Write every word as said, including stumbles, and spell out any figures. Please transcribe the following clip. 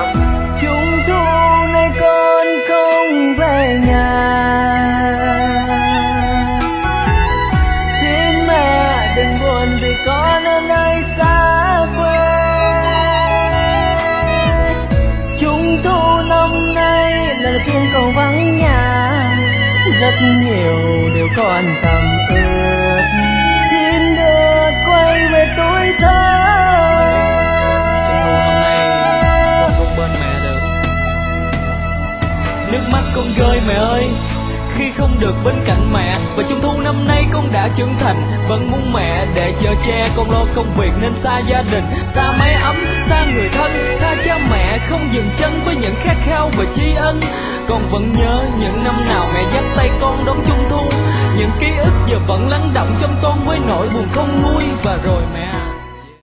lắm. Trung thu này con không về nhà, xin mẹ đừng buồn vì con ở nơi xa quê. Trung thu năm nay lần đầu tiên cậu vắng nhà, rất nhiều điều còn thầm ước, xin được quay về tuổi thơ. Trung thu năm nay con không bên mẹ được, nước mắt con rơi mẹ ơi khi không được bên cạnh mẹ. Và trung thu năm nay con đã trưởng thành, vẫn muốn mẹ để chở che. Con lo công việc nên xa gia đình, xa mái ấm, xa người thân, xa cha mẹ, không dừng chân với những khát khao và tri ân. Con vẫn nhớ những năm nào mẹ dắt tay con đón trung thu, những ký ức giờ vẫn lắng đọng trong con với nỗi buồn không nguôi. Và rồi mẹ